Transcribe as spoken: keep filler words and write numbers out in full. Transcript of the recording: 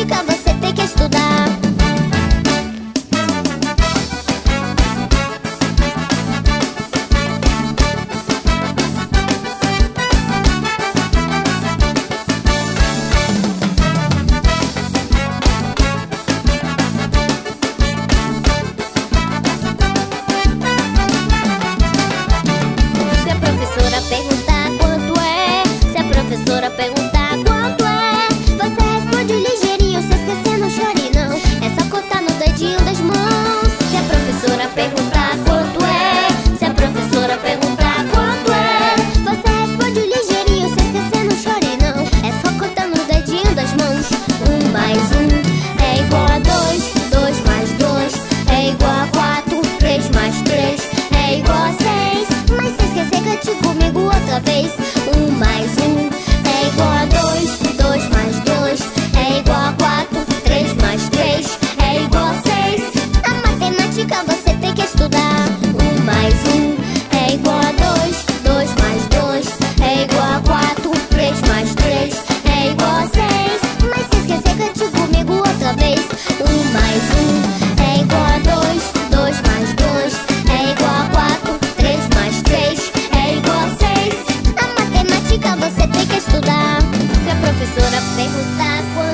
matemática você tem que estudar. Se a professora perguntar quanto é, se a professora perguntar quanto é, você responde ligeirinho, se esquecer não chore não, é só contar no dedinho das mãos. Se a professora perguntar quanto é, se a professora perguntar quanto é, você responde ligeirinho, se esquecer não chore não, é só contar no dedinho das mãos. Um mais um é igual a dois, dois mais dois é igual a quatro, três mais três é igual a seis. Mas se esquecer, cante comigo outra vez. Um mais um é igual a dois, dois mais dois é igual a quatro, três mais três é igual a seis. A matemática você tem que estudar. Um mais um é igual a dois, dois mais dois é igual a quatro, três mais três é igual a seis. Mas se esquecer, cante comigo outra vez. Um mais um é igual a dois, dois mais dois é igual a quatro, três mais três é igual a seis. A matemática você tem que estudar. Se a professora perguntar